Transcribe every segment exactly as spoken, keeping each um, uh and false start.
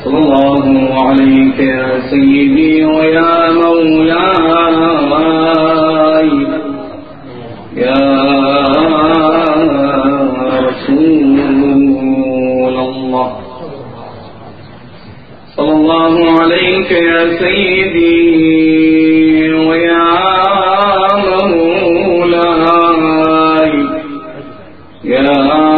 صلى الله عليك يا سيدي ويا مولاي يا رسول الله. صلى الله عليك يا سيدي ويا مولاي يا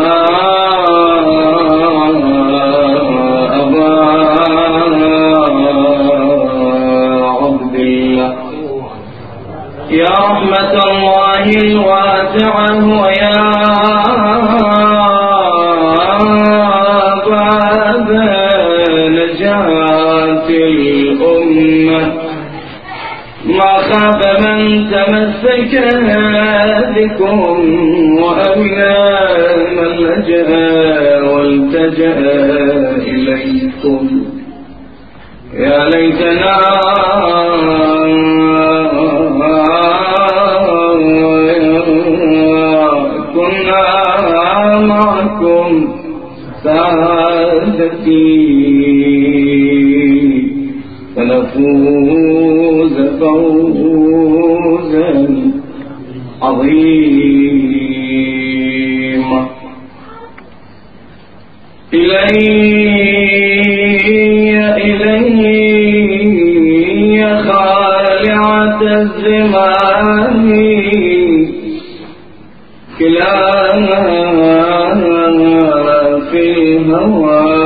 يا رحمة الله الواسعة ويا باب نجاة الأمة ما خاب من تمسك بكم وأمنا من لجأ والتجأ إليكم. يا ليتنا كنا معكم سادتي فنفوز فوزا عظيما. إلي إلي خالعة الزمان كلانا في الهوى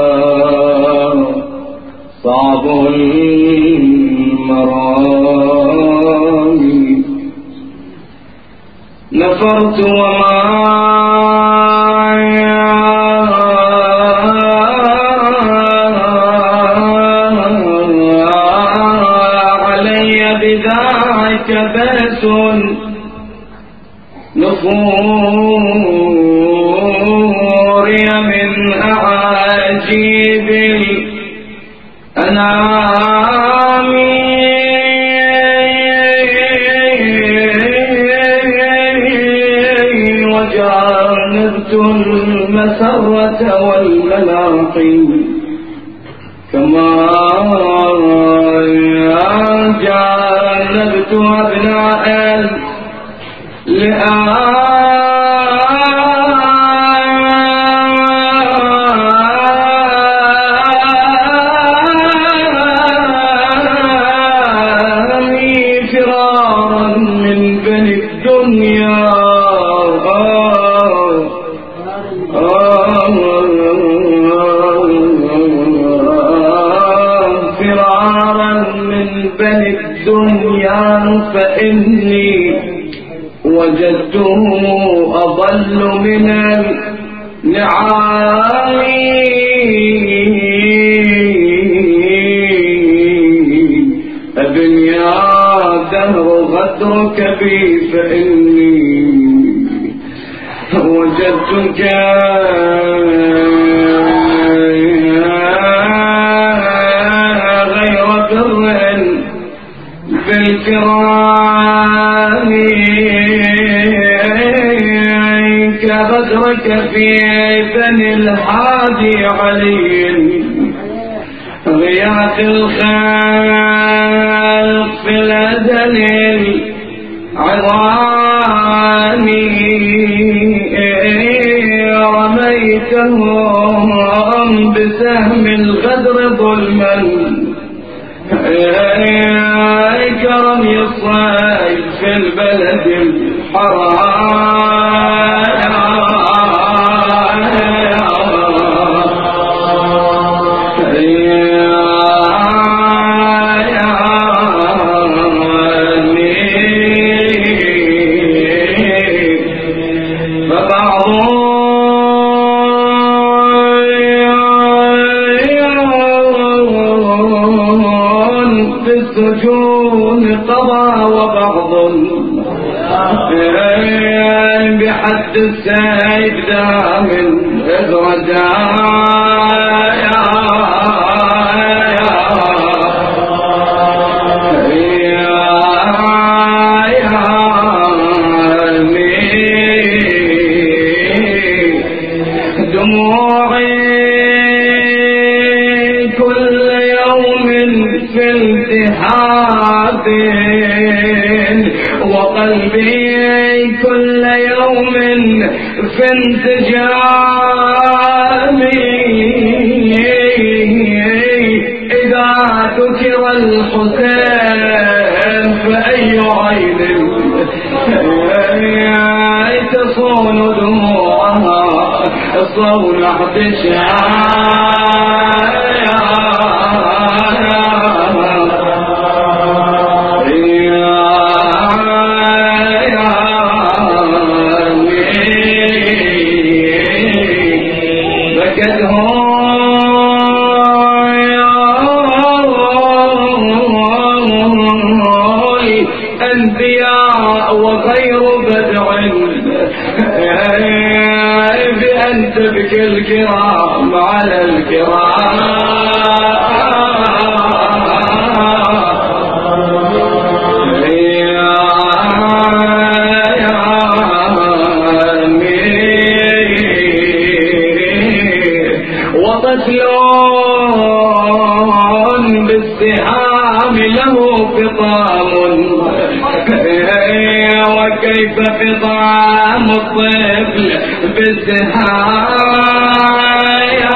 صعب المرام. نفرت وما علي بذاك بأس نفوري من أعاجيب الأنعام. وجانبت المسرة والملاقي كما جانبت أبناء لآمي فرارا من بني الدنيا فرارا من بني الدنيا فإني وجدته أضل من النعام. أبن يا دهر غدرك بي فإني وجدتك غير بر بالكرام كبدرك في بني الحادي علي غياث الخلق في الأزل العظاني رميتهم بسهم الغدر ظلما كرم الصيد في البلد الحرام. السجون قضى وبعض بحد السيف دام الرجاء. بهاب وقلبي كل يوم في انسجام إذا ذكر الحسين فأي عين تصون دموعها صون احتشام تبكي الكرام على الكرام يا يا وطفلون بالسهام له فطام وكيف فطام الطفل بالسهايا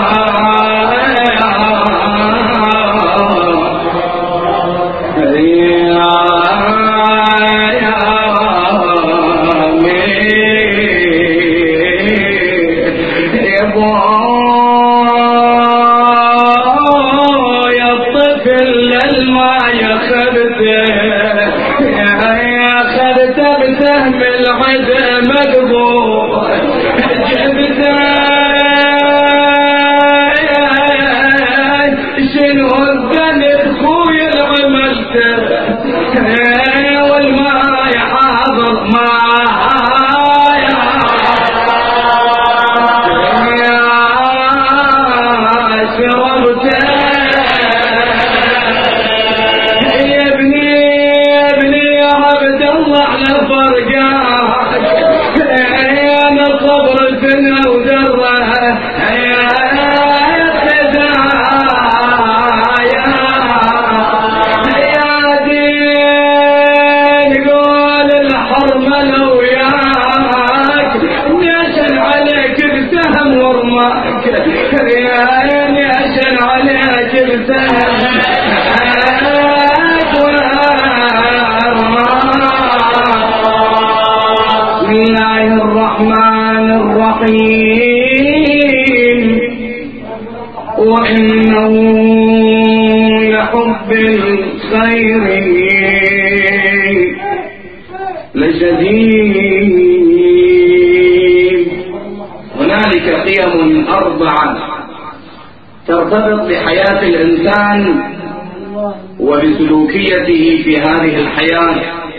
يا الطفل للما يخرته يخرته بسهم العدل مقبول جبته شنو الذنب خوي العملته والماء حاضر معايا شربته يا ابني يا ابني يا عبد الله على فرقاك انا صبر سنه ودره يا خزايا يا دين قول الحرمله وياك نشن عليك بسهم ورماك يا نشن عليك بسهم الرحمن الرحيم وإنه لحب الخير لشديد. هنالك قيم أربعة ترتبط بحياة الإنسان وبسلوكيته في هذه الحياة.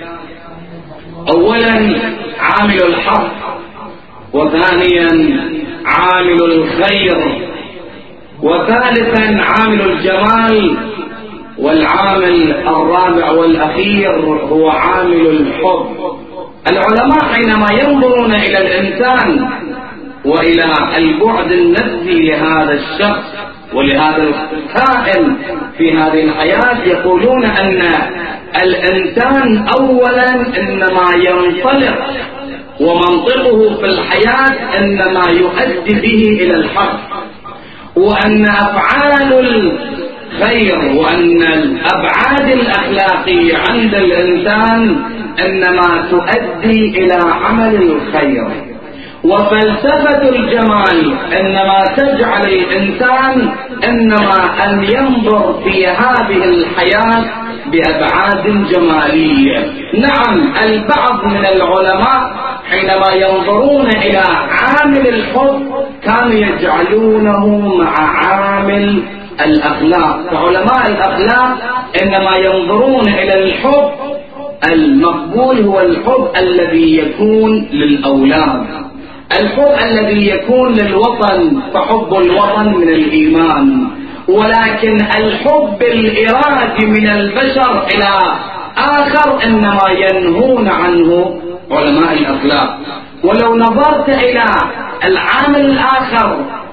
أولا عامل الحق، وثانيا عامل الخير، وثالثا عامل الجمال، والعامل الرابع والأخير هو عامل الحب. العلماء حينما ينظرون إلى الإنسان وإلى البعد النفسي لهذا الشخص ولهذا الكائن في هذه الحياة يقولون أن الإنسان أولا إنما ينطلق ومنطقه في الحياة إنما يؤدي به إلى الحق، وأن أفعال الخير وأن الأبعاد الأخلاقية عند الإنسان إنما تؤدي إلى عمل الخير. وفلسفة الجمال إنما تجعل الإنسان إنما أن ينظر في هذه الحياة بأبعاد جمالية. نعم، البعض من العلماء حينما ينظرون إلى عامل الحب كانوا يجعلونه مع عامل الأخلاق. فعلماء الأخلاق إنما ينظرون إلى الحب المقبول هو الحب الذي يكون للأولاد، الحب الذي يكون للوطن، فحب الوطن من الإيمان. ولكن الحب الإرادي من البشر إلى آخر إنما ينهون عنه علماء الأخلاق. ولو نظرت إلى العامل الآخر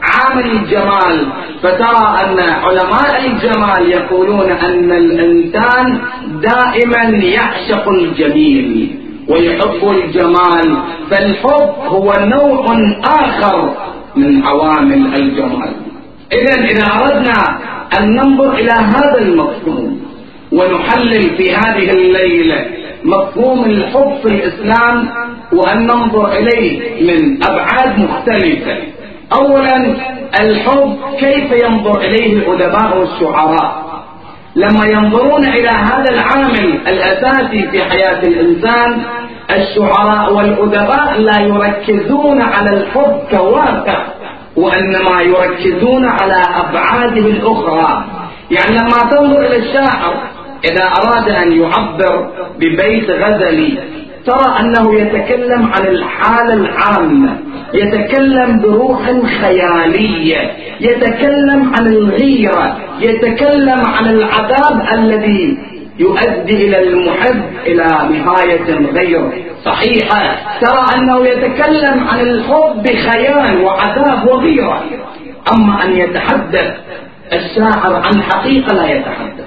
عامل الجمال، فترى أن علماء الجمال يقولون أن الإنسان دائما يعشق الجميل ويحب الجمال، فالحب هو نوع آخر من عوامل الجمال. إذن إذا أردنا أن ننظر إلى هذا المفهوم ونحلل في هذه الليلة مفهوم الحب في الإسلام وأن ننظر إليه من أبعاد مختلفة. أولا، الحب كيف ينظر إليه الأدباء والشعراء لما ينظرون إلى هذا العامل الأساسي في حياة الإنسان؟ الشعراء والأدباء لا يركزون على الحب كواقع، وإنما يركزون على أبعاده الأخرى. يعني لما تنظر إلى الشاعر إذا أراد أن يعبر ببيت غزلي ترى أنه يتكلم عن الحالة العامة، يتكلم بروح خيالية، يتكلم عن الغيرة، يتكلم عن العذاب الذي يؤدي إلى المحب إلى نهاية غير صحيحة. ترى أنه يتكلم عن الحب بخيال وعذاب وغيرة. أما أن يتحدث الشاعر عن حقيقة لا يتحدث.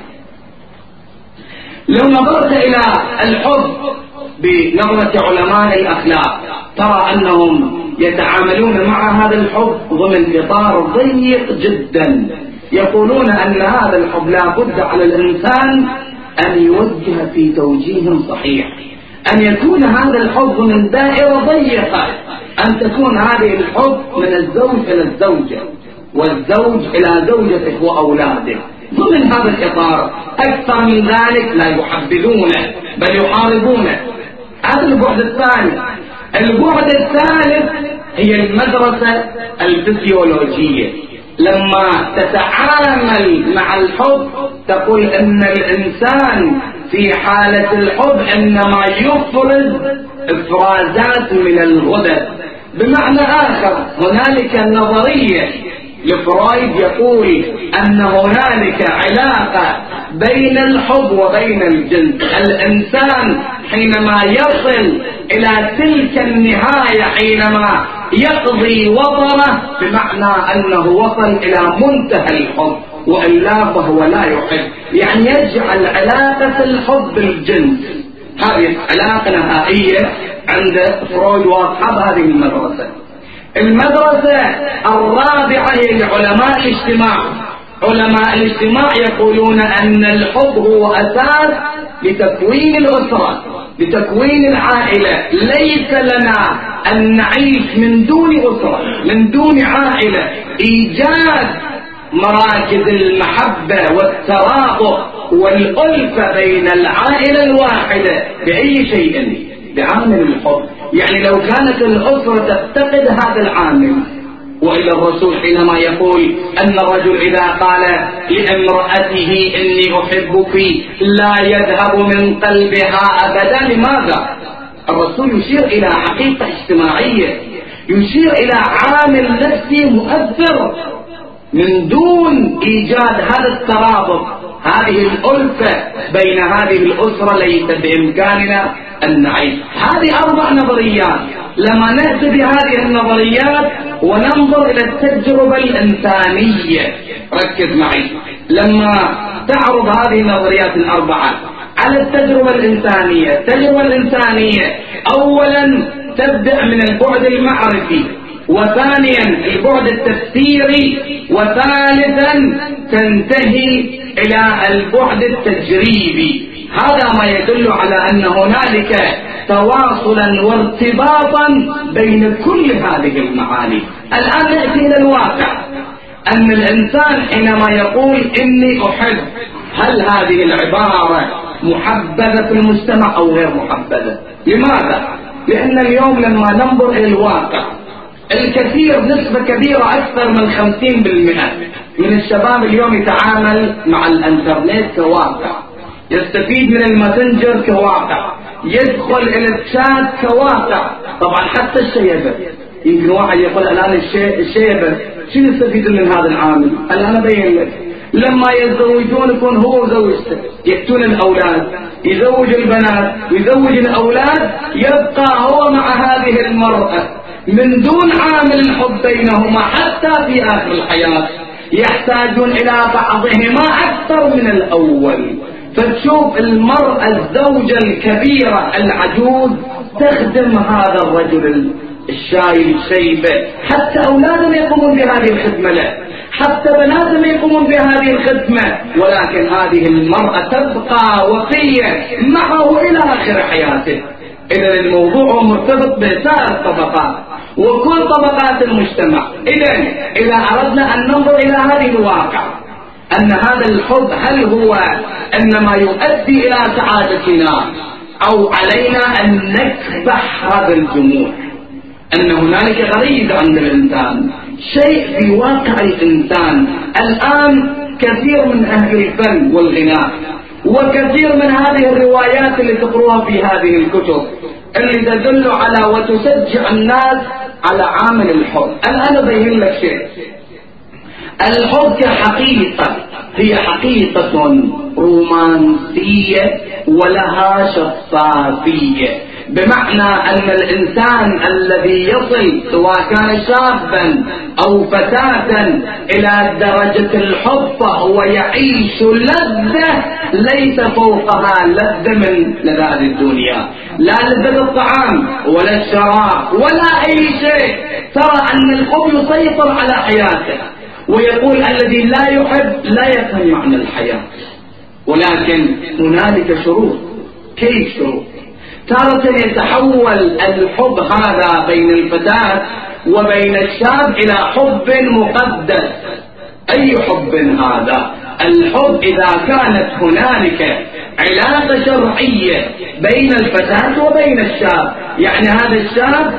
لو نظرت إلى الحب بنظرة علماء الأخلاق ترى أنهم يتعاملون مع هذا الحب ضمن إطار ضيق جدا. يقولون أن هذا الحب لا بد على الإنسان أن يوجه في توجيه صحيح، أن يكون هذا الحب من دائرة ضيقة، أن تكون هذه الحب من الزوج إلى الزوجة والزوج إلى زوجته وأولاده ضمن هذا الإطار. أكثر من ذلك لا يحبذونه بل يحاربونه. هذا البعد الثاني. البعد الثالث هي المدرسة الفسيولوجية. لما تتعامل مع الحب تقول ان الانسان في حالة الحب انما يفرز افرازات من الغدد. بمعنى اخر هنالك نظرية لفرويد يقول ان هنالك علاقة بين الحب وبين الجنس. الانسان حينما يصل الى تلك النهاية، حينما يقضي وطنه، بمعنى انه وصل الى منتهى الحب، والا فهو لا يحب. يعني يجعل علاقة الحب بالجنس هذه علاقة نهائية عند فرويد واضحة بهذه المدرسة. المدرسة الرابعة هي علماء الاجتماع. علماء الاجتماع يقولون أن الحب هو أساس لتكوين الأسرة، لتكوين العائلة. ليس لنا أن نعيش من دون أسرة، من دون عائلة. إيجاد مراكز المحبة والترابط والألفة بين العائلة الواحدة بأي شيء، بعامل الحب. يعني لو كانت الأسرة تفتقد هذا العامل، وإلا الرسول حينما يقول أن الرجل إذا قال لامرأته إني أحبك لا يذهب من قلبها أبدا. لماذا؟ الرسول يشير إلى حقيقة اجتماعية، يشير إلى عامل نفسي مؤثر. من دون إيجاد هذا الترابط، هذه الألفة بين هذه الأسرة، ليس بإمكاننا أن نعيش. هذه أربع نظريات. لما نأتي بهذه النظريات وننظر إلى التجربة الإنسانية، ركز معي، لما تعرض هذه النظريات الأربعة على التجربة الإنسانية. التجربة الإنسانية أولا تبدأ من البعد المعرفي، وثانيا البعد التفسيري، وثالثا تنتهي إلى البعد التجريبي. هذا ما يدل على أن هنالك تواصلا وارتباطا بين كل هذه المعاني. الآن نأتي إلى الواقع، أن الإنسان حينما يقول إني أحب، هل هذه العبارة محبذة في المجتمع أو غير محبذة؟ لماذا؟ لأن اليوم لما ننظر إلى الواقع، الكثير، نسبة كبيرة أكثر من خمسين بالمئة من الشباب اليوم يتعامل مع الانترنت كواقع، يستفيد من الماسنجر كواقع، يدخل إلى الشات كواقع. طبعا حتى الشيبة، يمكن واحد يقول الآن الشيبة شو يستفيد من هذا العامل؟ الآن أبين لك. لما يتزوجون يكون هو وزوجته، يأتون الأولاد، يزوج البنات، يزوج الأولاد، يبقى هو مع هذه المرأة. من دون عامل الحب بينهما حتى في آخر الحياة يحتاجون إلى بعضهما أكثر من الأول. فتشوف المرأة الزوجة الكبيرة العجوز تخدم هذا الرجل الشايب الشيبة، حتى أولادهم يقومون بهذه الخدمة له، حتى بناتهم يقومون بهذه الخدمة، ولكن هذه المرأة تبقى وفية معه إلى آخر حياته. إذا الموضوع مرتبط بسائر الطبقات وكل طبقات المجتمع. إذا إذا أردنا أن ننظر إلى هذه الواقع أن هذا الحب هل هو إنما يؤدي إلى سعادتنا أو علينا أن نكبح هذا الجموع، أن هنالك غريزة عند الإنسان، شيء في واقع الإنسان. الآن كثير من أهل الفن والغناء وكثير من هذه الروايات اللي تقروها في هذه الكتب اللي تدل على وتشجع الناس على عامل الحب. الآن أبين لك شيء. الحب كحقيقة هي حقيقة رومانسية ولها شفافية، بمعنى أن الإنسان الذي يصل سواء كان شابا أو فتاة إلى درجة الحب فهو يعيش لذة ليس فوقها لذة من لذات الدنيا، لا لذة الطعام ولا الشراب ولا أي شيء. ترى أن الحب يسيطر على حياته، ويقول الذي لا يحب لا يفهم معنى الحياة. ولكن هنالك شروط. كيف شروط؟ تارة يتحول الحب هذا بين الفتاة وبين الشاب إلى حب مقدس. أي حب هذا؟ الحب إذا كانت هنالك علاقة شرعية بين الفتاة وبين الشاب، يعني هذا الشاب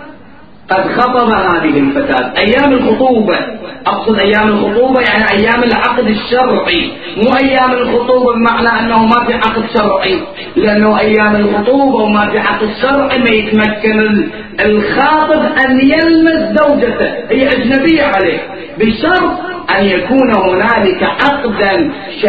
قد خطب هذه الفتاة أيام الخطوبة، أقصد أيام الخطوبة يعني أيام العقد الشرعي، مو أيام الخطوبة بمعنى أنه ما في عقد شرعي، لأنه أيام الخطوبة وما في عقد شرعي ما يتمكن الخاطب أن يلمس زوجته، هي أجنبية عليه، بشرط أن يكون هنالك عقدا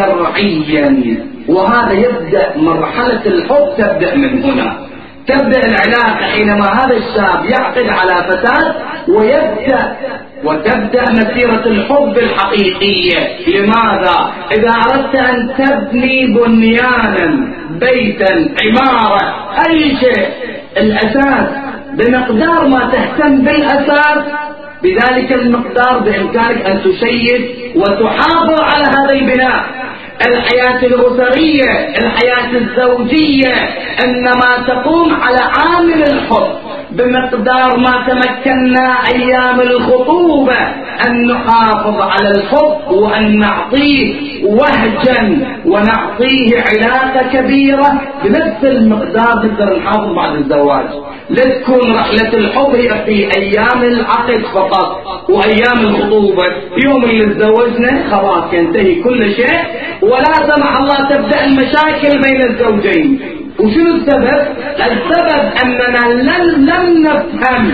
شرعيا. وهذا يبدأ مرحلة الحب تبدأ من هنا، تبدأ العلاقة حينما هذا الشاب يعقد على فتاة ويبدأ وتبدأ مسيرة الحب الحقيقية. لماذا؟ إذا أردت أن تبني بنيانا بيتا عمارة أي شيء، الأساس بمقدار ما تهتم بالأساس بذلك المقدار بإمكانك أن تشيد وتحافظ على هذا البناء. الحياة الأسرية الحياة الزوجية إنما تقوم على عامل الحب، بمقدار ما تمكنا أيام الخطوبة أن نحافظ على الحب وأن نعطيه وهجا ونعطيه علاقة كبيرة بنفس المقدار نقدر نحافظ بعد الزواج. لا تكون رحلة الحب هي في أيام العقد فقط وأيام الخطوبة، يوم اللي تزوجنا خلاص ينتهي كل شيء، ولا سمح الله تبدأ المشاكل بين الزوجين. وشنو السبب؟ السبب أننا لم, لم نفهم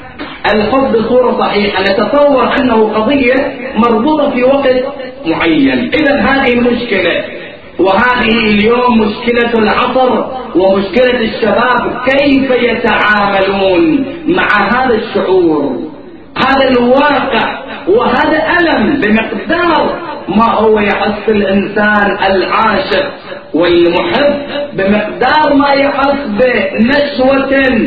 الحب بصورة صحيحة، نتصور أنه قضية مربوطة في وقت معين. إذا هذه المشكلة، وهذه اليوم مشكلة العصر ومشكلة الشباب، كيف يتعاملون مع هذا الشعور، هذا الواقع وهذا ألم بمقدار ما هو يحس الإنسان العاشق والمحب، بمقدار ما يحس بنشوة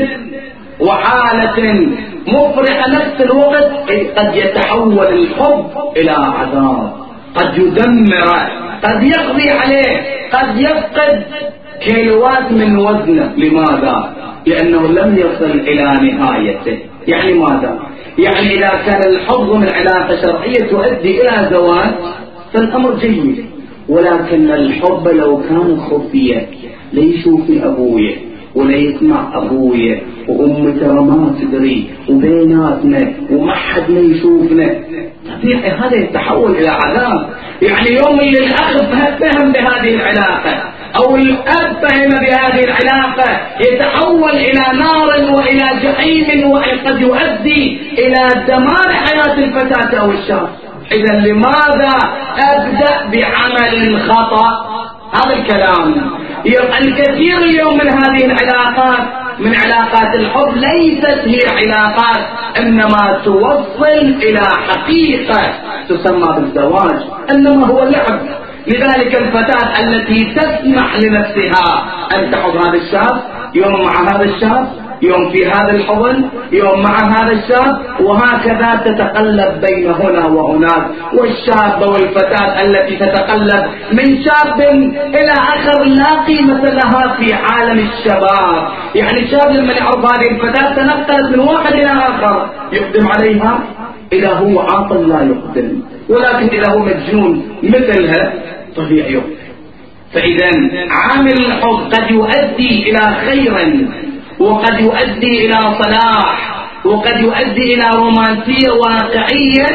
وحالة مفرحة نفس الوقت قد يتحول الحب إلى عذاب، قد يدمره، قد يقضي عليه، قد يفقد كيلوات من وزنه. لماذا؟ لأنه لم يصل إلى نهايته. يعني ماذا؟ يعني إذا كان الحب من علاقة شرعية تؤدي إلى زواج فالأمر جيد، ولكن الحب لو كان خفيا ليشوف أبويا ولا يسمع أبويا وأمي ترى ما تدري وبيناتنا وما حد ما يشوفنا، طبيعي هذا يتحول إلى عذاب. يعني يوم اللي الأخ فهم بهذه العلاقة أو الأب فهم بهذه العلاقة يتحول إلى نار وإلى جحيم وقد يؤدي إلى دمار حياة الفتاة أو الشاب. إذا لماذا أبدأ بعمل خطأ؟ هذا الكلام. الكثير اليوم من هذه العلاقات من علاقات الحب ليست هي علاقات إنما توصل إلى حقيقة تسمى بالزواج، إنما هو لعب. لذلك الفتاة التي تسمح لنفسها أن تحض هذا الشاب يوم مع هذا الشاب، يوم في هذا الحضن، يوم مع هذا الشاب، وهكذا تتقلب بين هنا وهناك. والشابة والفتاة التي تتقلب من شاب إلى آخر لا قيمة لها في عالم الشباب. يعني الشاب لما يعرف هذه الفتاة تنقلت من واحد إلى آخر، يقدم عليها إذا هو عاطل لا يقدم، ولكن إذا هو مجنون مثلها طبيعي يقدم. فإذا عامل الحب قد يؤدي إلى خير، وقد يؤدي إلى صلاح، وقد يؤدي إلى رومانسية واقعية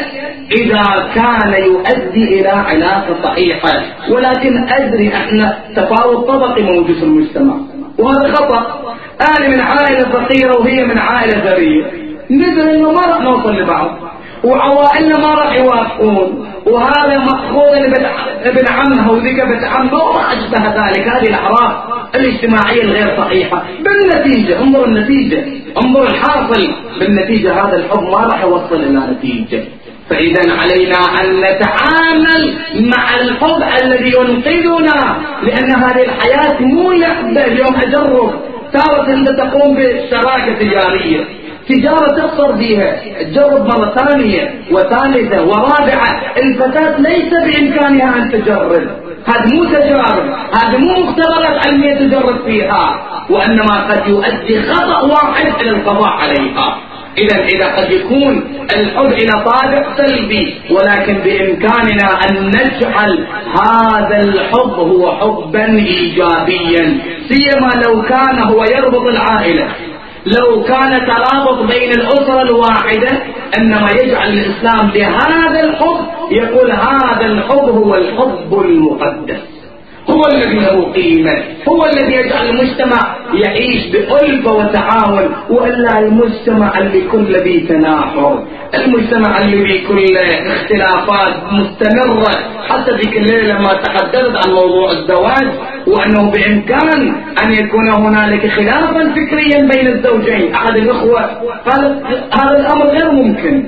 إذا كان يؤدي إلى علاقة صحيحة. ولكن أدري احنا تفاوت طبقي موجود في المجتمع، وهذا خطأ. أنا من عائلة فقيرة وهي من عائلة ثرية، ندري إنه ما راح نوصل لبعض، وعوائلنا ما راح يوافقون، وهذا مأخوذ ابن عمها وذيك بنت عمها وما أشبه ذلك. هذه الأعراف الاجتماعية الغير صحيحة. بالنتيجة انظر النتيجة، انظر الحاصل بالنتيجة، هذا الحب ما راح يوصل إلى نتيجة. فإذا علينا أن نتعامل مع الحب الذي ينقذنا، لأن هذه الحياة مو لعبة. اليوم أجرب تارة أنت تقوم بشراكة تجارية، تجارة تخسر فيها، تجرب مرة ثانية وثالثة ورابعة. الفتاة ليس بإمكانها أن تجرب، هذا مو تجارب، هذا مو مختبرات علمية تجرب فيها، وإنما قد يؤدي خطأ واحد إلى القضاء عليها. إذا إذا قد يكون الحب إلى طابع سلبي، ولكن بإمكاننا أن نجعل هذا الحب هو حبا إيجابيا، سيما لو كان هو يربط العائلة، لو كان ترابط بين الأسرة الواحدة. إنما يجعل الإسلام لهذا الحب يقول هذا الحب هو الحب المقدس، هو الذي له قيمة، هو الذي يجعل المجتمع يعيش بألفة وتعاون، وإلا المجتمع اللي كل ذي تناحر، المجتمع اللي فيه كل اختلافات مستمرة. حتى ذيك الليلة لما تحدثت عن موضوع الزواج وأنه بإمكان أن يكون هنالك خلافا فكريا بين الزوجين، أحد الأخوة قال هذا الأمر غير ممكن،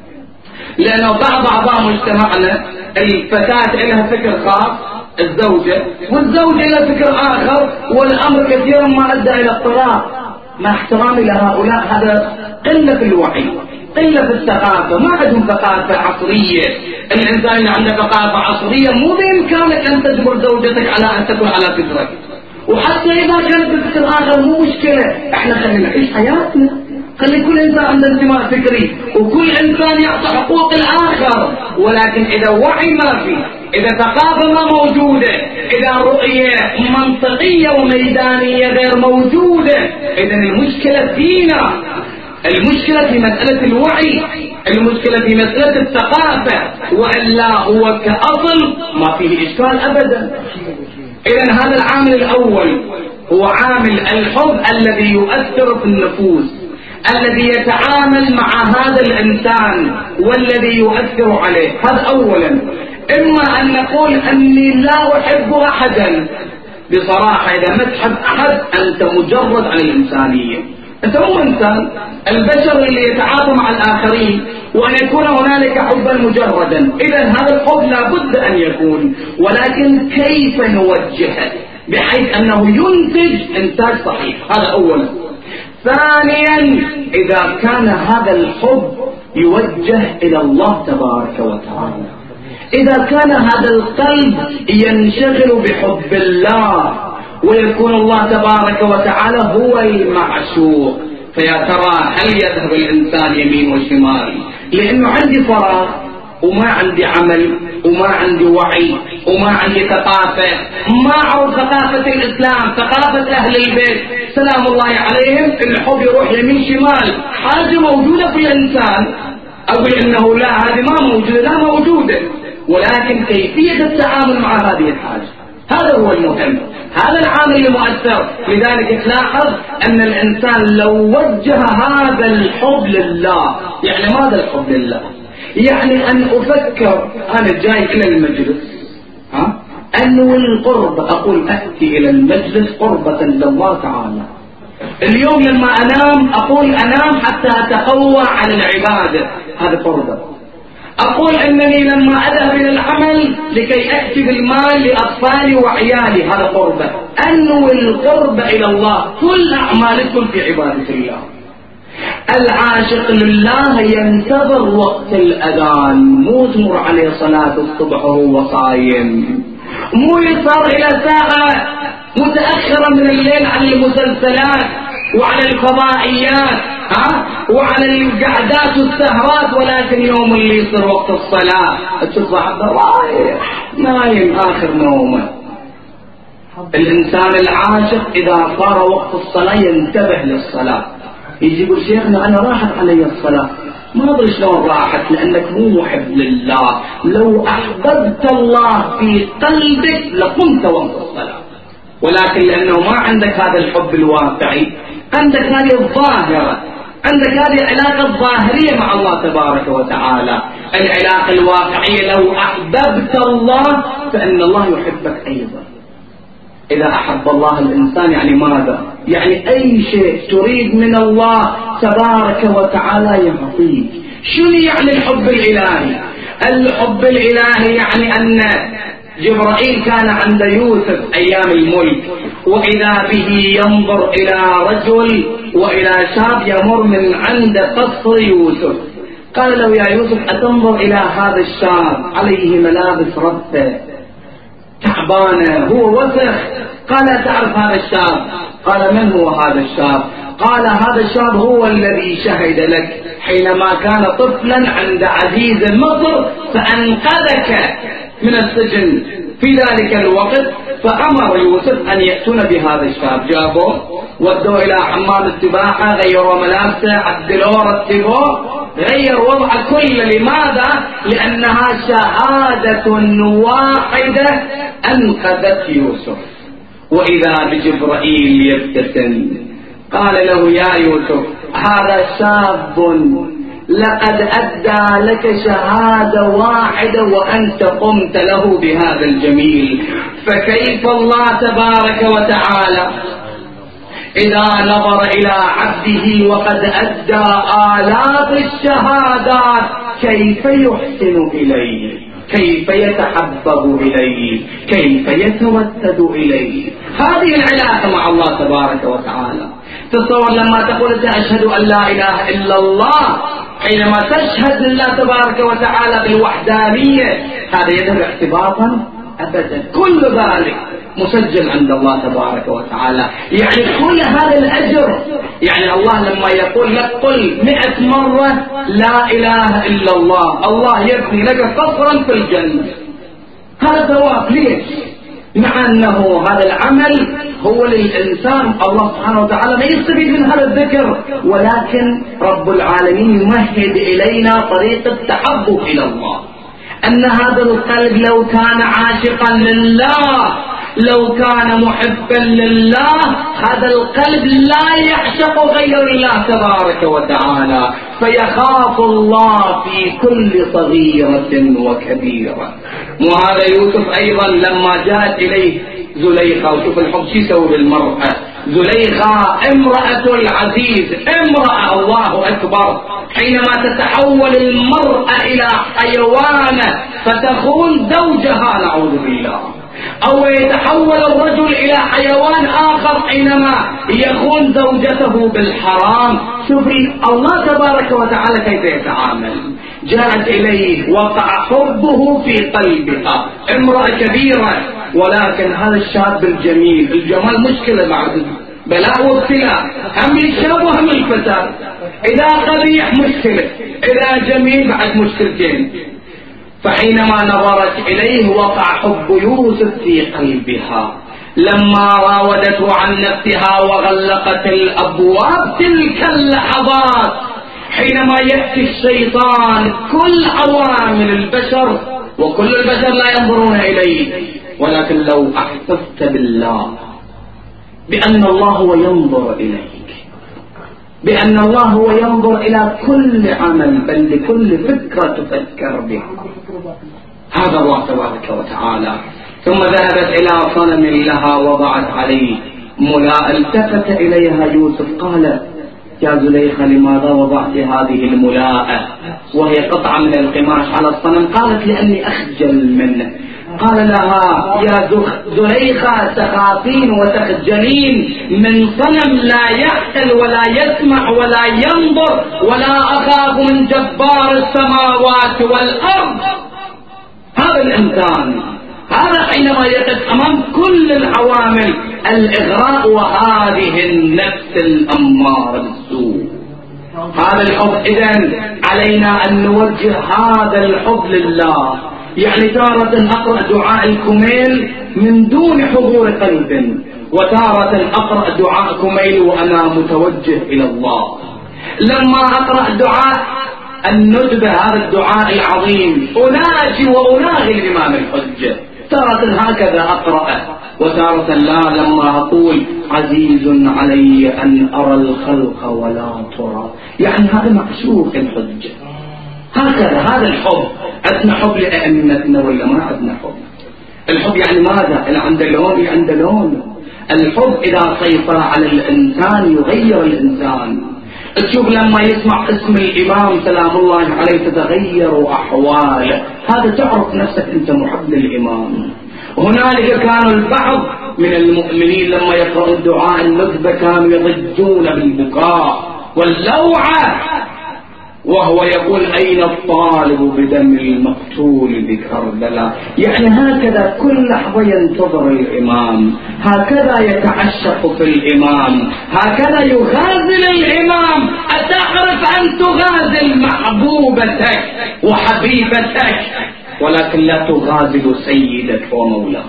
لأنه بعض أعضاء مجتمعنا الفتاة لها فكر خاص الزوجة، والزوجة لها فكر آخر، والأمر كثيرا ما أدى إلى الطلاق. مع احترامي لهؤلاء هذا قلة في الوعي، قلة في الثقافة، ما عندهم ثقافة عصرية. الإنسان اللي عنده ثقافة عصرية مو بإمكانك أن تجبر زوجتك على أن تكون على فكرك، وحتى إذا كانت بفكر آخر مو مشكلة، احنا خلينا نعيش حياتنا، خلي كل إنسان عنده انتماء فكري، وكل إنسان يعطي حقوق الآخر. ولكن إذا وعي ما في، إذا ثقافة ما موجودة، إذا رؤية منطقية وميدانية غير موجودة، إذن المشكلة فينا، المشكلة في مسألة الوعي، المشكلة في مسألة الثقافة، وإلا هو كأصل ما فيه إشكال أبدا. إذن هذا العامل الأول هو عامل الحب الذي يؤثر في النفوس، الذي يتعامل مع هذا الإنسان والذي يؤثر عليه. هذا أولا. إما أن نقول أني لا أحب أحدا، بصراحة إذا ما تحب أحد أنت مجرد عن الإنسانية، أنت مو إنسان. البشر اللي يتعاطى مع الآخرين، وأن يكون هنالك حبا مجردا، إذا هذا الحب لا بد أن يكون، ولكن كيف نوجهه بحيث أنه ينتج إنتاج صحيح. هذا أولا. ثانيا، إذا كان هذا الحب يوجه إلى الله تبارك وتعالى، إذا كان هذا القلب ينشغل بحب الله ويكون الله تبارك وتعالى هو المعشوق، فيا ترى هل يذهب الإنسان يمين وشمال؟ لأنه عندي فراغ وما عندي عمل وما عندي وعي وما عندي ثقافة، ما أعرف ثقافة الإسلام، ثقافة أهل البيت سلام الله عليهم، الحب يروح يمين شمال. حاجة موجودة في الإنسان، أقول إنه لا هذه ما موجودة، لا موجودة، ولكن كيفية التعامل مع هذه الحاجة هذا هو المهم، هذا العامل المؤثر. لذلك تلاحظ أن الإنسان لو وجه هذا الحب لله، يعني ماذا الحب لله؟ يعني أن أفكر أنا جاي إلى المجلس، ها؟ أنوي القرب، أقول أتي إلى المجلس قربة لله تعالى، اليوم لما أنام أقول أنام حتى أتقوى على العبادة، هذا قربة. أقول أنني لما أذهب إلى العمل لكي أأتي بالمال لأطفالي وعيالي، هذا قربة. أنوي القرب إلى الله، كل أعمالكم في عبادة الله. العاشق لله ينتظر وقت الأذان، مو تمر عليه صلاة الصبح وهو صايم، مو يصار إلى ساعة متأخرة من الليل على المسلسلات وعلى الفضائيات ها وعلى القعدات والسهرات، ولكن يوم اللي يصير وقت الصلاة تصبح رايح نايم آخر نومه. الإنسان العاشق إذا صار وقت الصلاة ينتبه للصلاة، يجي يقول شيخنا أنا راحت علي الصلاة، ما أدري شلون راحت، لأنك مو محب لله. لو أحببت الله في قلبك لقمت وقت الصلاة، ولكن لأنه ما عندك هذا الحب الواقعي، عندك هذه الظاهرة، عندك هذه العلاقة الظاهرية مع الله تبارك وتعالى. العلاقة الواقعية لو أحببت الله فإن الله يحبك أيضا. إذا أحب الله الإنسان يعني ماذا؟ يعني أي شيء تريد من الله تبارك وتعالى يعطيك. شنو يعني الحب الإلهي؟ الحب الإلهي يعني أن جبرائيل كان عند يوسف أيام الملك، وإذا به ينظر إلى رجل وإلى شاب يمر من عند قصر يوسف، قال له يا يوسف أتنظر إلى هذا الشاب عليه ملابس رثة تعبانة، هو وسخ. قال تعرف هذا الشاب؟ قال من هو هذا الشاب؟ قال هذا الشاب هو الذي شهد لك حينما كان طفلا عند عزيز مصر فأنقذك من السجن في ذلك الوقت. فأمر يوسف أن يأتون بهذا الشاب، جابوه ودوا إلى حمام السباحة، غيروا ملابسه، عدلوه، رتبوه، غير وضع كل. لماذا؟ لأنها شهادة واحدة أنقذت يوسف. وإذا بجبرائيل يبتسم قال له يا يوسف هذا شاب لقد أدى لك شهادة واحدة وأنت قمت له بهذا الجميل، فكيف الله تبارك وتعالى إذا نظر إلى عبده وقد أدى آلاف الشهادات كيف يحسن إليه، كيف يتحبب إليه، كيف يتودد إليه. هذه العلاقة مع الله تبارك وتعالى. تصور لما تقول أشهد أن لا إله إلا الله، حينما تشهد لله تبارك وتعالى بالوحدانية، هذا يذهب احتباطا أبدا، كل ذلك مسجل عند الله تبارك وتعالى. يعني كل هذا الأجر، يعني الله لما يقول لك قل مئة مرة لا إله إلا الله، الله يبني لك قصرا في الجنة، هذا ثواب. ليش؟ مع أنه هذا العمل هو للإنسان، الله سبحانه وتعالى ما يستفيد من هذا الذكر، ولكن رب العالمين يمهد إلينا طريقة التحبب إلى الله، أن هذا القلب لو كان عاشقا لله، لو كان محبا لله، هذا القلب لا يعشق غير الله تبارك وتعالى، فيخاف الله في كل صغيرة وكبيرة. وهذا يوسف أيضا لما جاءت إليه زليخة، وشوف الحب شو يسوي للمرأة. زليخة امرأة العزيز، امرأة الله أكبر، حينما تتحول المرأة إلى حيوانة فتخون زوجها نعوذ بالله، أو يتحول الرجل إلى حيوان آخر حينما يخون زوجته بالحرام. شوفي الله تبارك وتعالى كيف يتعامل. جاءت إليه وقع حبه في قلبها، امرأة كبيرة، ولكن هذا الشاب الجميل، الجمال مشكلة بعد بلاء وابتلاء، هم الشاب وهم الفتاة، إذا قبيح مشكلة، إذا جميل بعد مشكلتين. فحينما نظرت إليه وقع حب يوسف في قلبها. لما راودته عن نفسها وغلقت الأبواب، تلك اللحظات حينما يأتي الشيطان كل عوامل البشر، وكل البشر لا ينظرون إليه، ولكن لو أحسست بالله بأن الله هو ينظر إليك، بأن الله هو ينظر إلى كل عمل، بل لكل فكرة تفكر بها، هذا الله تبارك وتعالى. ثم ذهبت إلى صنم لها وضعت عليه ملاء التفت إليها يوسف قال: يا زليخة لماذا وضعت هذه الملاءة وهي قطعة من القماش على الصنم؟ قالت: لأني أخجل منه. قال لها: يا زليخة تخافين وتخجلين من صنم لا يعقل ولا يسمع ولا ينظر، ولا أخاف من جبار السماوات والأرض. هذا الإنسان هذا حينما يقف أمام كل العوامل الإغراء وهذه النفس الأمارة بالسوء. هذا الحب إذن علينا أن نوجه هذا الحب لله. يعني تارة أقرأ دعاء الكميل من دون حضور قلب، وتارة أقرأ دعاء كميل وأنا متوجه إلى الله. لما أقرأ دعاء الندبة هذا الدعاء العظيم أناجي وأناغي الإمام الحجة، تارة هكذا أقرأ وتارة لا، لما أقول عزيز علي أن أرى الخلق ولا ترى، يعني هذا معشوق الحجة. هكذا هذا الحب. عندنا حب لأئمتنا ولا ما عندنا حب؟ الحب يعني ماذا؟ اللي عنده لون عنده لون. الحب إذا سيطر على الإنسان يغير الإنسان. تشوف لما يسمع اسم الإمام سلام الله عليه تتغير أحواله، هذا تعرف نفسك أنت محب للإمام. هنالك كانوا البعض من المؤمنين لما يقرأوا الدعاء الندبة كانوا يضجون بالبكاء واللوعة وهو يقول: أين الطالب بدم المقتول بكربلاء؟ يعني هكذا كل لحظة ينتظر الإمام، هكذا يتعشق في الإمام، هكذا يغازل الإمام. أتعرف أن تغازل محبوبتك وحبيبتك، ولكن لا تغازل سيدك ومولاك.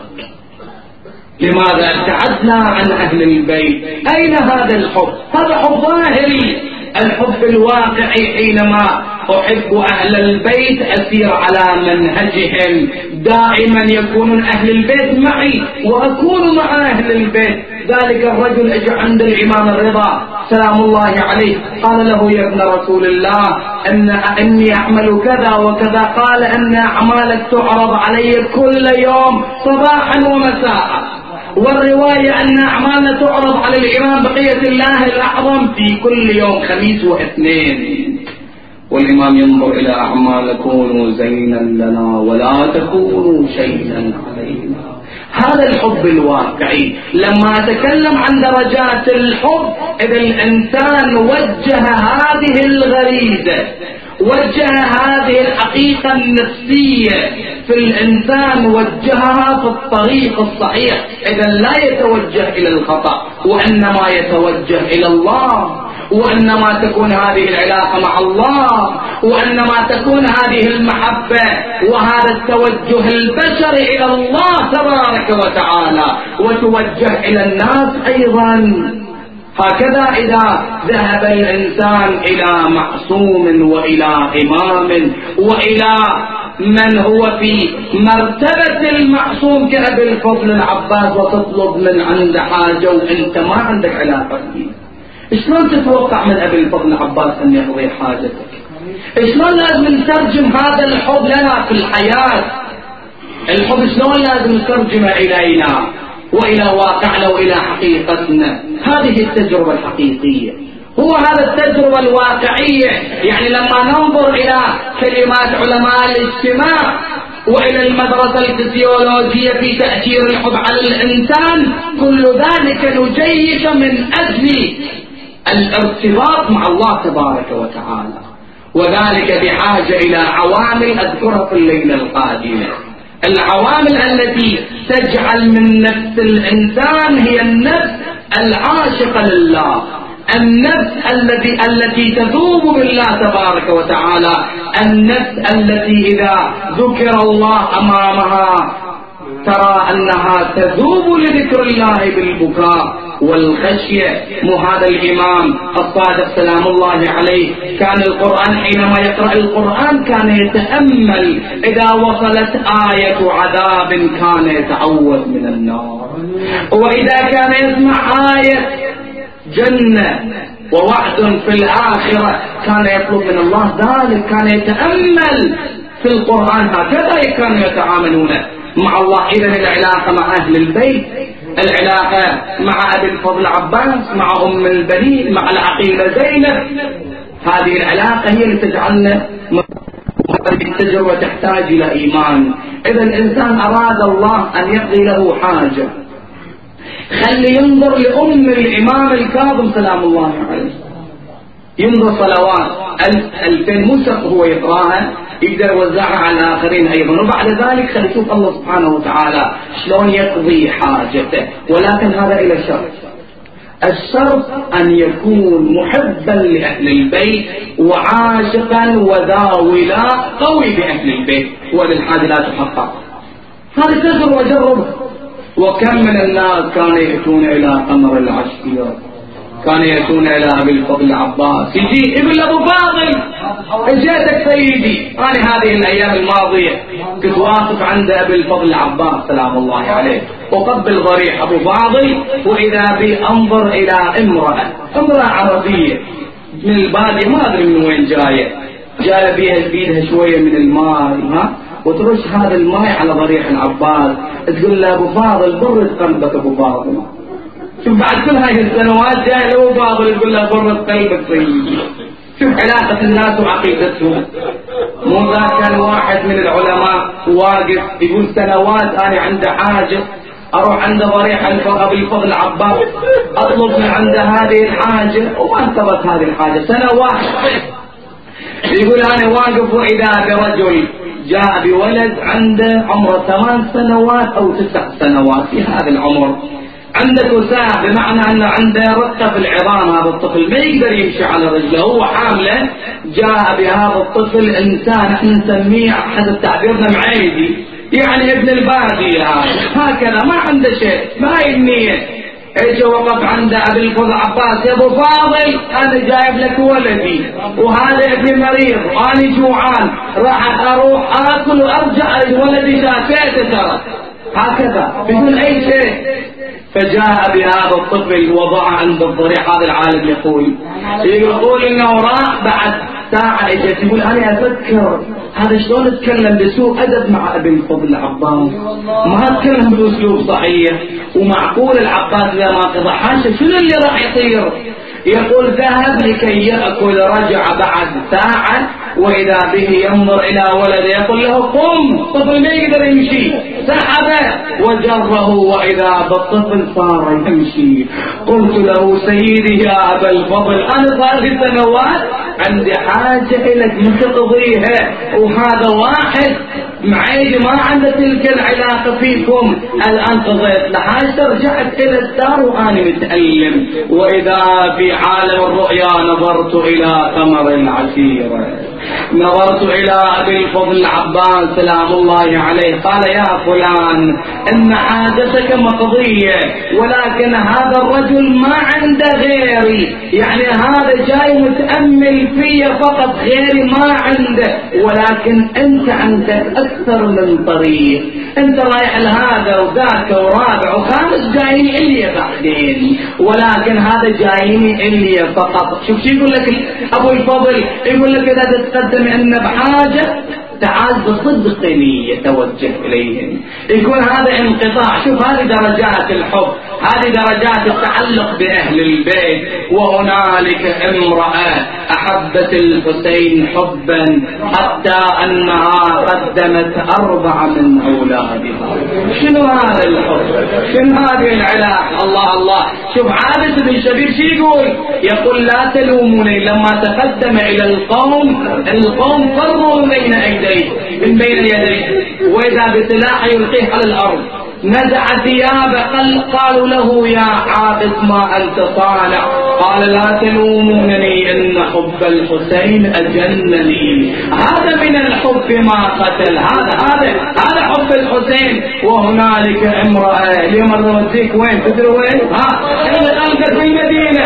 لماذا ابتعدنا عن أهل البيت؟ أين هذا الحب؟ هذا حب ظاهري. الحب الواقعي حينما أحب أهل البيت أسير على منهجهم، دائما يكونون أهل البيت معي وأكون مع أهل البيت. ذلك الرجل أجى عند الإمام الرضا سلام الله عليه قال له: يا ابن رسول الله أن إني أعمل كذا وكذا. قال: أن أعمالك تعرض علي كل يوم صباحا ومساء، والرواية أن أعمالنا تعرض على الإمام بقية الله الأعظم في كل يوم خميس واثنين. والإمام ينظر إلى أعمال: كونوا زينا لنا ولا تكونوا شيئا علينا. هذا الحب الواقعي. لما أتكلم عن درجات الحب، إذا الإنسان وجه هذه الغريزة، وجه هذه الحقيقة النفسية في الإنسان، وجهها في الطريق الصحيح، إذا لا يتوجه إلى الخطأ وإنما يتوجه إلى الله، وإنما تكون هذه العلاقة مع الله، وإنما تكون هذه المحبة وهذا التوجه البشري إلى الله تبارك وتعالى، وتوجه إلى الناس أيضا. هكذا إذا ذهب الإنسان إلى معصوم وإلى إمام وإلى من هو في مرتبة المعصوم كأبي الفضل العباس وتطلب من عنده حاجة وإنت ما عندك علاقة فيه، شلون تتوقع من أبي الفضل العباس أن يقضي حاجتك؟ شلون لازم نترجم هذا الحب لنا في الحياة؟ الحب شلون لازم نترجمه إلينا وإلى واقعنا وإلى حقيقتنا؟ هذه التجربة الحقيقية، هو هذا التجربة الواقعية. يعني لما ننظر إلى كلمات علماء الاجتماع وإلى المدرسة الفسيولوجية في تأثير الحب على الإنسان، كل ذلك نجيش من أجل الارتباط مع الله تبارك وتعالى، وذلك بحاجة إلى عوامل أذكرها في الليلة القادمة. العوامل التي تجعل من نفس الإنسان هي النفس العاشقة لله، النفس التي التي تذوب بالله تبارك وتعالى، النفس التي إذا ذكر الله أمامها ترى أنها تذوب لذكر الله بالبكاء والخشية. مو هذا الإمام الصادق سلام الله عليه كان القرآن حينما يقرأ القرآن كان يتأمل، إذا وصلت آية عذاب كان يتعوذ من النار، وإذا كان يسمع آية جنة ووعد في الآخرة كان يطلب من الله ذلك، كان يتأمل في القرآن. هكذا كانوا يتعاملون مع الله. إذن العلاقة مع أهل البيت العلاقة مع أبي الفضل عباس، مع أم البنين، مع العقيلة زينب. هذه العلاقة هي اللي تجعلنا، وهذه التجربة تحتاج إلى إيمان. إذا الإنسان أراد الله أن يقضي له حاجة، خلي ينظر لأم الإمام الكاظم سلام الله عليه، ينظر صلوات ألف ألفين مسق هو يقراها، يقدر يوزعها على الآخرين أيضا، وبعد ذلك خلي يشوف الله سبحانه وتعالى شلون يقضي حاجته. ولكن هذا إلى شرط، الشرط أن يكون محبا لأهل البيت وعاشقا وذا ولاء قوي بأهل البيت، وللحاجة لا تحقق. هذا تجربة وجرب. وكم من الناس كانوا يأتون إلى قمر العشيرة، كانوا يأتون إلى أبي الفضل العباس، يجي ابن أبو فاضل اجيتك سيدي. أنا هذه الأيام الماضية كنت واقف عند أبي الفضل العباس سلام الله عليه، وقبل ضريح أبو فاضل، وإذا بي أنظر إلى امرأة امرأة عربية من البادية، ما أدري من وين جاية، جاية بيها بيدها شوية من الماء، ها، وترش هذا الماء على ضريح العباس، تقول له أبو فاضل برد قلبك أبو فاضل. شوف بعد كل هاي السنوات جاي له أبو فاضل يقول له برد قلبك سيدي. شوف علاقة الناس وعقيدتهم. مو ذا كان واحد من العلماء واقف يقول سنوات أنا عند حاجة أروح عند ضريح أبي الفضل العباس أطلب من عنده هذه الحاجة وما انتبهت هذه الحاجة سنوات. يقول أنا واقف وإذا برجل جاء بولد عنده عمره ثمان سنوات أو تسع سنوات، في هذا العمر عنده كساح، بمعنى أنه عنده رقة في العظام، هذا الطفل ما يقدر يمشي على رجله، هو حامله. جاء بهذا الطفل إنسان احنا نسميه حسب تعبيرنا معيدي، يعني ابن البادية هكذا، ما عنده شيء، ما هي النية. اجى وقف عند ابي الفضل عباس، يا ابو فاضل انا جايب لك ولدي وهذا ابني مريض وانا جوعان، راح اروح اكل وارجع ولدي شافيته ترى، هكذا بدون اي شيء. فجاء بهذا الطفل وضع عند الضريح. هذا العالم يقول يقول انه راح بعد ساعة اجت، يقول انا اتذكر هذا شلون اتكلم بسوء ادب مع ابي الفضل العباس، ما اتكلم باسلوب صحيح ومعقول. العباس اذا ما قضى حاجه شنو اللي راح يصير؟ يقول ذهب لكي يأكل، رجع بعد ساعة وإذا به ينظر إلى ولده يقول له قم، طفل ما يقدر يمشي، سحبه وجره وإذا بالطفل صار يمشي. قلت له سيدي يا أبا الفضل أنا صار لي سنوات عندي حاجة إليك ما تقضيها، وهذا واحد معيد ما عنده تلك العلاقة فيكم، الآن قضيت لحاجة، رجعت إلى الدار وأنا متألم. وإذا في عالم الرؤيا نظرت إلى قمر العشيرة، نظرت إلى أبي الفضل العباس سلام الله عليه، قال يا فلان إن حاجتك مقضية، ولكن هذا الرجل ما عنده غيري، يعني هذا جاي متأمل في فقط، غيري ما عنده، ولكن أنت عندك أكثر من طريق، أنت رايح لهذا وذاك ورابع وخامس جايين إلي بعدين، ولكن هذا جايين إلي فقط. شوف شو يقول لك أبو الفضل، يقول لك إذا تتقدم إن بحاجة تعال بصدق يتوجه إليهم، يكون هذا انقطاع. شوف هذه درجات الحب، هذه درجات التعلق بأهل البيت. وهنالك امرأة أحبت الحسين حبا حتى أنها قدمت أربعة من أولادها. شنو هذا الحب؟ شنو هذه العلاقة؟ الله الله. شوف عابس بن شبير شو يقول؟ يقول لا تلوموني لما تقدم إلى القوم، القوم فروا بين أيديه من بين يديه، وإذا بسلاح يلقيه على الأرض، نزع ثيابه، قالوا له يا عابس ما أنت صانع؟ قال لا تلومونني إن حب الحسين أجنني. هذا من الحب ما قتل، هذا هذا هذا حب الحسين. وهنالك امرأة اليوم نوديك وين؟ تدري وين؟ ها أنت في المدينة،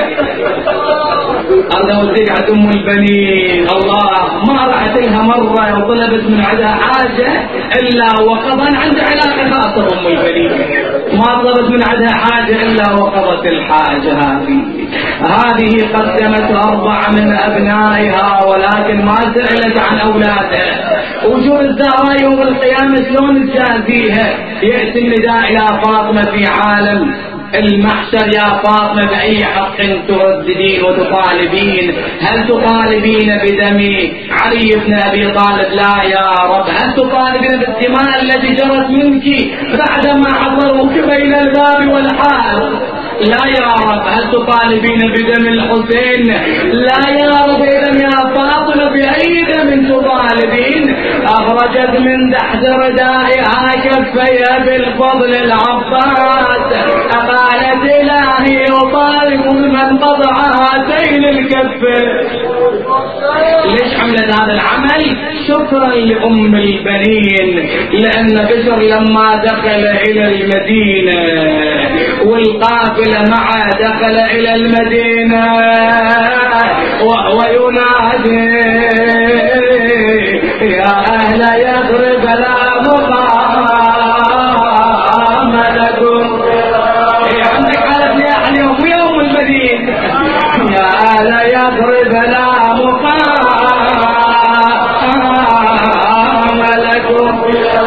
أنا وديك عند أم البنين. الله ما رأت لها مرة وطلبت من عندها حاجة إلا وقضى عند علاقة خاصة أم البنين، وما طلبت من عندها حاجة إلا وقضت الحاجة. هذه هذه قدمت أربعة من أبنائها ولكن ما سألت عن أولادها. وشوف الزهراء يوم القيامة شلون تجازيها. يأتي النداء إلى فاطمة في عالم المحشر: يا فاطمة بأي حق ترددين وتطالبين؟ هل تطالبين بدم علي بن أبي طالب؟ لا يا رب. هل تطالبين بالدماء التي جرت منك بعدما حضروك بين الباب والحال؟ لا يا رب. هل تطالبين بدم الحسين؟ لا يا رب. إذن يا فاطمة بأي دم تطالبين؟ أخرجت من تحت ردائها كفيها بالفضل العباس، قالت إلهي أطالب من قطع هاتين الكفين. ليش عملت هذا العمل؟ شكرا لأم البنين، لأن بشر لما دخل إلى المدينة والقافلة معه دخل إلى المدينة وهو ينادي: يا أهل يثرب لا مقام لكم. عندك حالة يعني يوم يوم المدينة: يا أهل يثرب لا مقام لكم.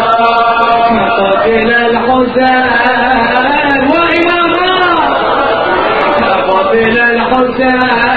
قتل الحسين وإماما، قتل الحسين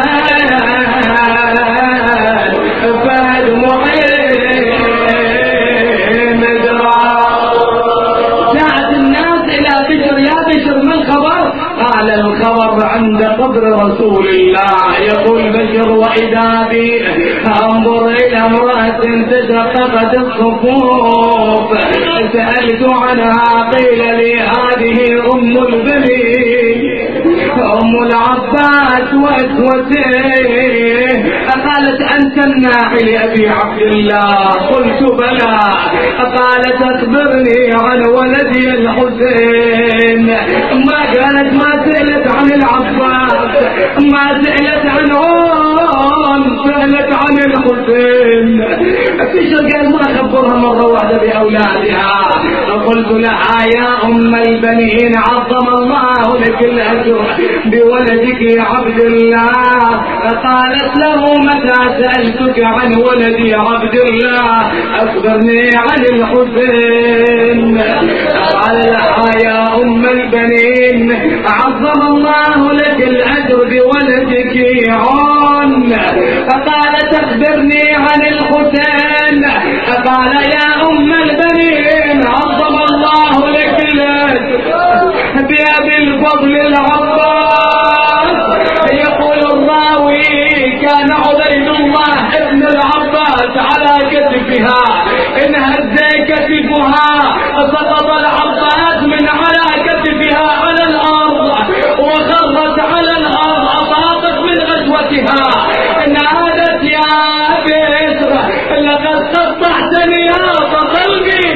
قال الخبر عند قبر رسول الله. يقول بشر: وإذا بي أنظر إلى امرأة تشققت الصفوف، سألت عنها قيل لي هذه أم البنين أم العباس وإخوته. قالت: أنت الناحي لأبي عبد الله؟ قلت: بلى. قالت: أخبرني عن ولدي الحسين. ما قالت ما سألت عن العباس، ما سألت عن عون، سألت عن الحسين. في شرق ما خبرها مرة واحدة بأولادها. قلت لها: يا أم البنين عظم الله لك الأجر بولدك يا عبد الله. قالت له: متى سألتك عن ولدي عبد الله؟ أخبرني عن الحسين. قال لها: يا أم البنين عظم الله لك الأجر بولدك عون. قالت: أخبرني عن الحسين. قال: يا أم البنين عظم الله لك الأجر بأبي الفضل العباس. يقول الراوي: كان عبيد الله ابن العباس على كتفها، انهز كتفها سقط العباس من على كتفها على الأرض وخرت على الأرض، أطاقت من غزوتها. نادت: يا بشر لقد قطعتني يا قلبي،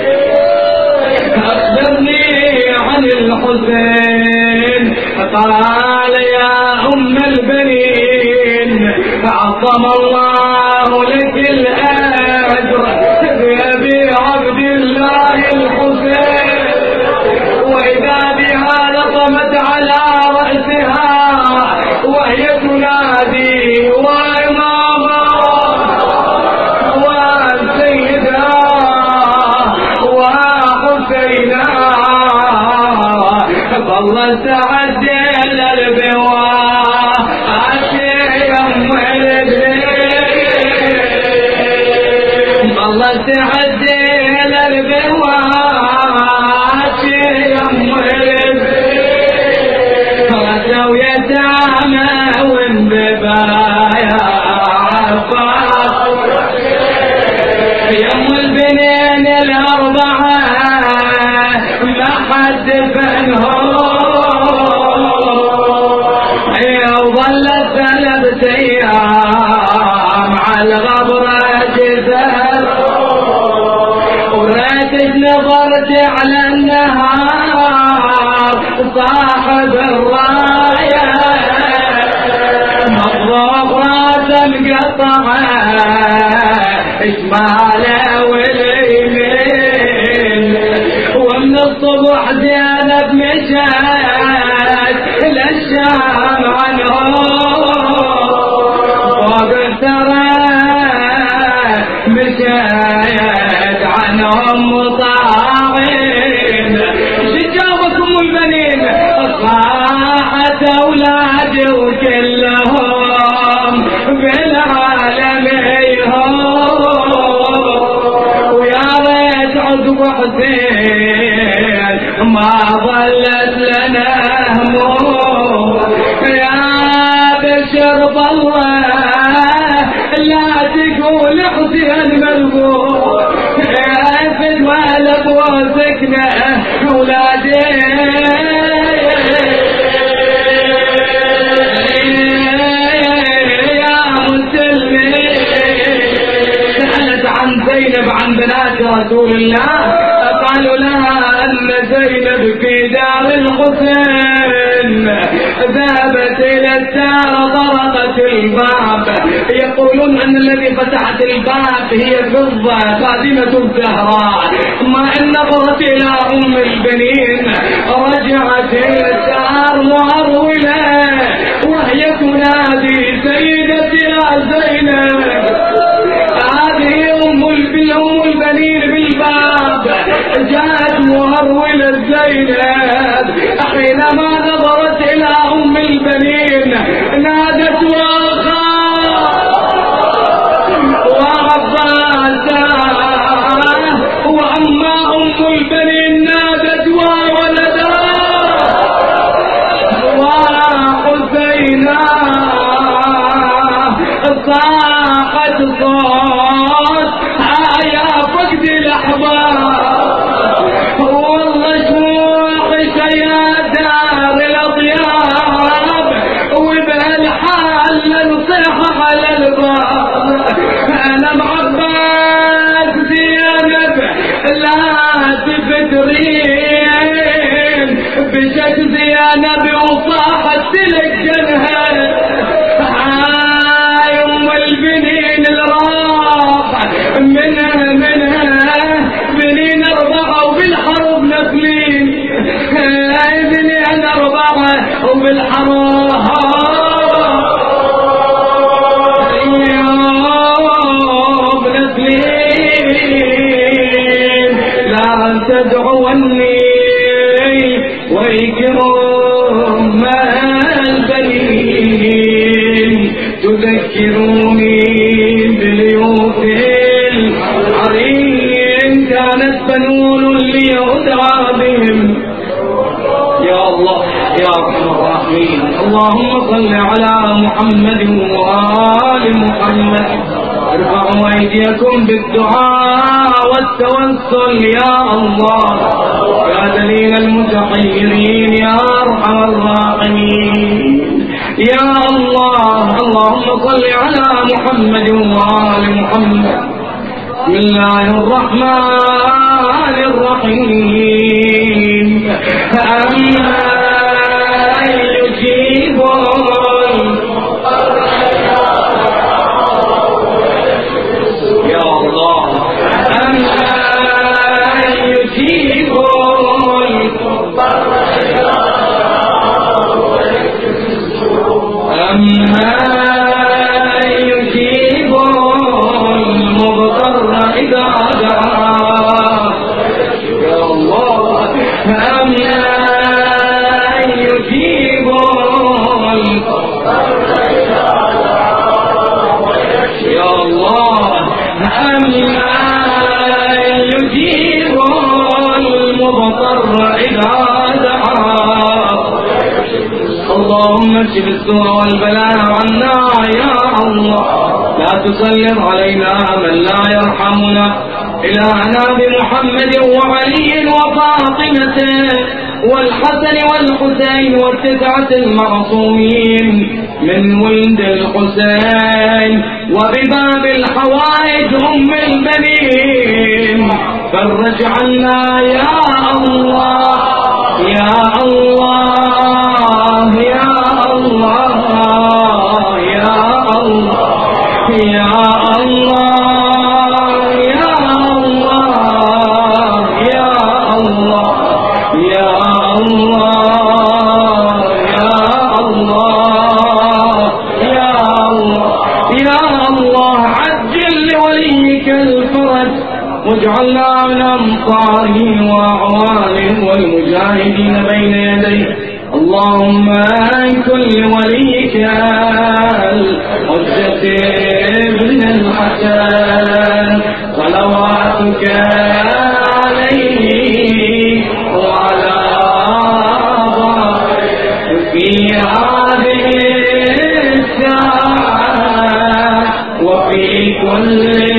أخبرني عن الحسين. قال: يا أم البنين عظم الله لك الأجر بأبي عبد الله الحسين. وإذا بها لطمت على رأسها وهي تنادي: وإماما وسيدا وحسينا. فالله تعجل البواء يوم البيت، الله تعجل البواء يوم البيت. رسوا يتامى وانببايا عفاف يوم البنين الأربعة ما حد فنهم. وظلت ثلاث أيام على الغبرة جزر، وريتك نظرت على النهار صاحب الراية مضروب راسه مقطعه شماله واليمين، ومن ومن الصبح زينب مشت للشام عنهم فوق الثرى مشت عنهم مطاعين شجاوكم البنين صاحت أولادي وكلهم بالعالميهم ويا ريت عقب حسين ما ظلت لنا هموم يا بشر بالله لا تقول حسين مربوط في المال وسكنه ولادي زينب عن بنات رسول الله قالوا لها أن زينب في دار الحسين ذهبت إلى الدار طرقت الباب يقولون أن الذي فتحت الباب هي فضة خادمة الزهراء ما إن نظرت إلى أم البنين رجعت إلى الدار مهرولة وهي تنادي سيدتي يا زينب هذه أم البنين بالباب جاءت مهرولة زينب حينما نظرت إلى أم البنين نادت واخا وعباسا وأما أم البنين نادت وولدا وحسينا صاحت صوت يا فقد الأحباب والله شوقك يا دار الأطياب وبهالحال نصيح على الباب أنا معباس زينب لا تفترين بشت زينب وصاحت تلقنها منها منها بنين أربعة وبالحرب نسلين بنين أربعة وبالحرب نسلين لا تدعوني ويكرم البنين تذكروني باليوم كانت بنون ليدعى بهم يا الله يا ارحم الراحمين اللهم صل على محمد وآل محمد ارفعوا ايديكم بالدعاء والتوسل يا الله يا دليل المتحيرين يا ارحم الراحمين يا الله اللهم صل على محمد وآل محمد بسم الله الرحمن الرحيم أما يجيب يا الله أما يجيب أما إذا دعاه يا الله أما يجيب يا الله أما يجيب المضطر إذا دعاه اللهم اكشف السوء والبلاء عنا يا الله لا تسلط علينا من لا يرحمنا إلهنا بمحمد وعلي وفاطمة والحسن والحسين والتسعة المعصومين من ولد الحسين وبباب الحوائج أم البنين فرج عنا يا الله يا الله يا الله يا الله يا الله يا الله يا الله الله يا الله يا الله يا الله عجل لوليك الفرج واجعلنا من أنصاره وأعوانه والمجاهدين بين يديه. اللهم كن لوليك الحجة ابن الحسن صلواتك عليه وعلى آبائه في هذه الساعة وفي كل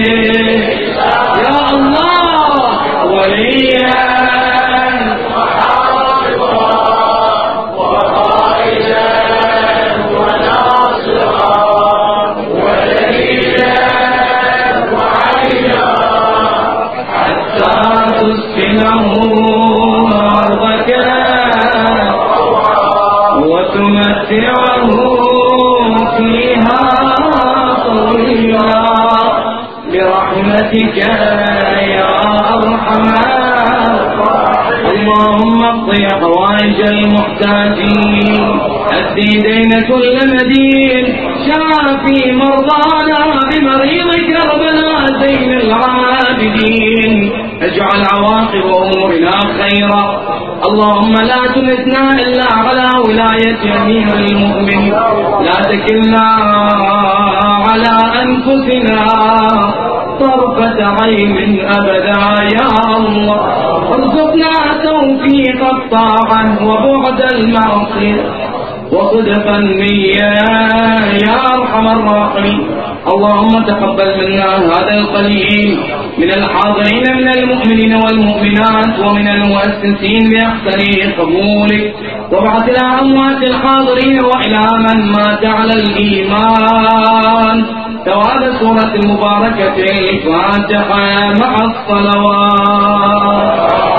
يا الله وليا وتمتعه فيها طويلا برحمتك يا أرحم الراحمين. اللهم اقض حوائج المحتاجين أسدي دين كل مدين شافي مرضانا بمريض كربلاء زين العابدين اجعل عواقب أمورنا خيرا. اللهم لا تمتنا إلا على ولاية أمير المؤمنين لا تكلنا على أنفسنا طرفة عين أبدا يا الله. ارزقنا توفيق الطاعة وبعد المعصية وصدق النية يا أرحم الراحمين. اللهم تقبل منا هذا القليل من الحاضرين من المؤمنين والمؤمنات ومن المؤسسين بأحسن قبولك وابعث إلى أموات الحاضرين وإلى من مات على الإيمان ثواب سورة المباركة الفاتحة مع الصلوات.